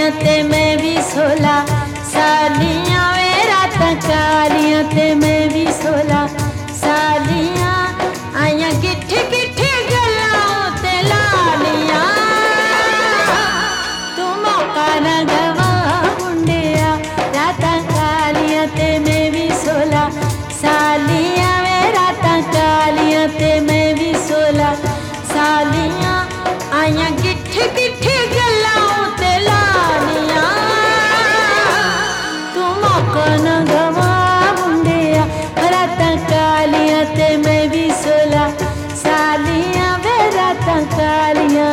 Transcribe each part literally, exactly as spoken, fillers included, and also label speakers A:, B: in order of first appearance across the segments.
A: कालियां ते मैं भी सोला सालियां वे रातां कालियां ते मैं भी सोला सालियां आइयां किट्ठे किट्ठे गल्लां ते लालियां तू मौका ना गवा मुंडिया रातां कालियां ते मैं भी सोला सालियां वे रातां कालियां ते मैं भी सोला सालियां आइयां किट्ठे किट्ठे गल्लां ते लालियां तू मौका ना गवा मुंडिया रातां कालियां ते मैं भी सोला सालियां वे रातां कालियां।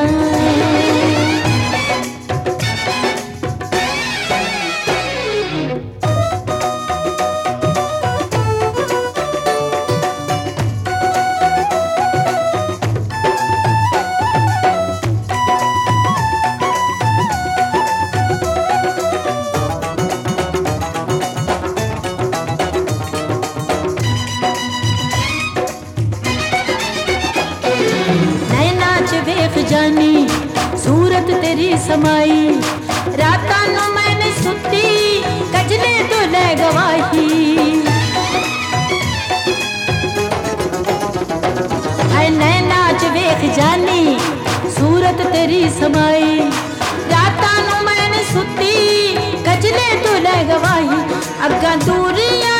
A: वेख जानी सूरत तेरी समाई रातां नू मैंने सुती कजले तो ले गवाही हाय नैना च वेख जानी सूरत तेरी समाई रातां नू मैंने सुती कजले तो ले गवाही अग्गा दूरियां